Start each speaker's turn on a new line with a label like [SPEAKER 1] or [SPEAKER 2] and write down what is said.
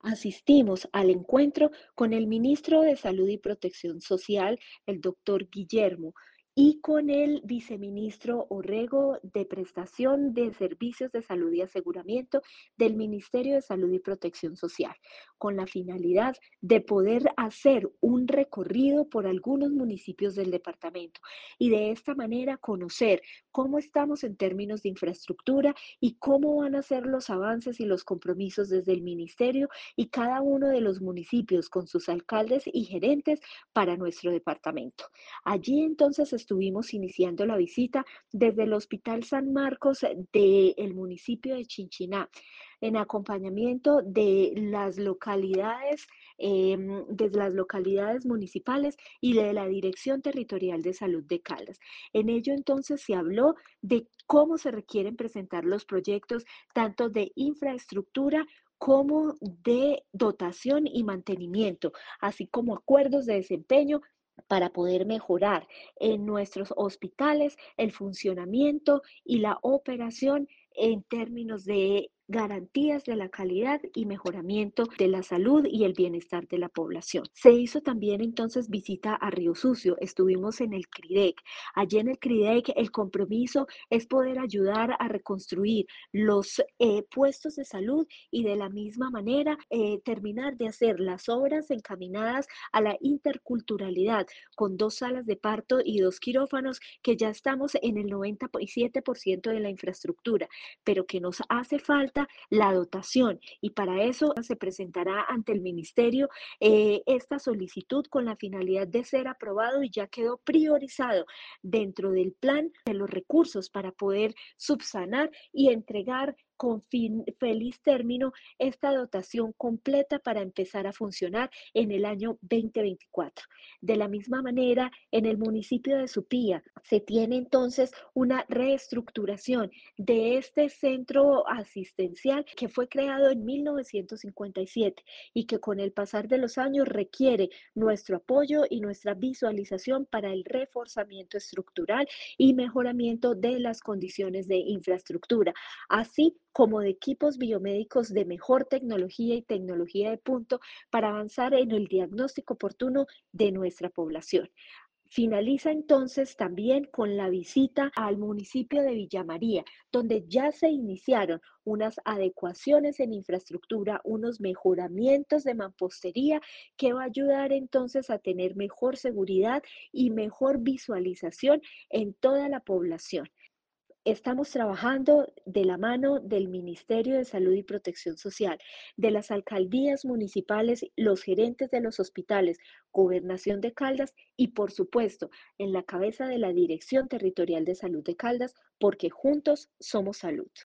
[SPEAKER 1] Asistimos al encuentro con el ministro de Salud y Protección Social, el doctor Guillermo, y con el viceministro Orrego de Prestación de Servicios de Salud y Aseguramiento del Ministerio de Salud y Protección Social, con la finalidad de poder hacer un recorrido por algunos municipios del departamento y de esta manera conocer cómo estamos en términos de infraestructura y cómo van a ser los avances y los compromisos desde el ministerio y cada uno de los municipios con sus alcaldes y gerentes para nuestro departamento. Allí entonces estuvimos iniciando la visita desde el Hospital San Marcos del municipio de Chinchiná, en acompañamiento desde las localidades municipales y de la Dirección Territorial de Salud de Caldas. En ello entonces se habló de cómo se requieren presentar los proyectos tanto de infraestructura como de dotación y mantenimiento, así como acuerdos de desempeño para poder mejorar en nuestros hospitales el funcionamiento y la operación en términos de garantías de la calidad y mejoramiento de la salud y el bienestar de la población. Se hizo también entonces visita a Río Sucio, estuvimos en el CRIDEC. Allí en el CRIDEC el compromiso es poder ayudar a reconstruir los puestos de salud y de la misma manera terminar de hacer las obras encaminadas a la interculturalidad con 2 salas de parto y 2 quirófanos que ya estamos en el 97% de la infraestructura, pero que nos hace falta la dotación y para eso se presentará ante el ministerio esta solicitud con la finalidad de ser aprobado y ya quedó priorizado dentro del plan de los recursos para poder subsanar y entregar con feliz término esta dotación completa para empezar a funcionar en el año 2024. De la misma manera, en el municipio de Supía se tiene entonces una reestructuración de este centro asistencial que fue creado en 1957 y que con el pasar de los años requiere nuestro apoyo y nuestra visualización para el reforzamiento estructural y mejoramiento de las condiciones de infraestructura, así como de equipos biomédicos de mejor tecnología y tecnología de punto para avanzar en el diagnóstico oportuno de nuestra población. Finaliza entonces también con la visita al municipio de Villa María, donde ya se iniciaron unas adecuaciones en infraestructura, unos mejoramientos de mampostería que va a ayudar entonces a tener mejor seguridad y mejor visualización en toda la población. Estamos trabajando de la mano del Ministerio de Salud y Protección Social, de las alcaldías municipales, los gerentes de los hospitales, Gobernación de Caldas y, por supuesto, en la cabeza de la Dirección Territorial de Salud de Caldas, porque juntos somos salud.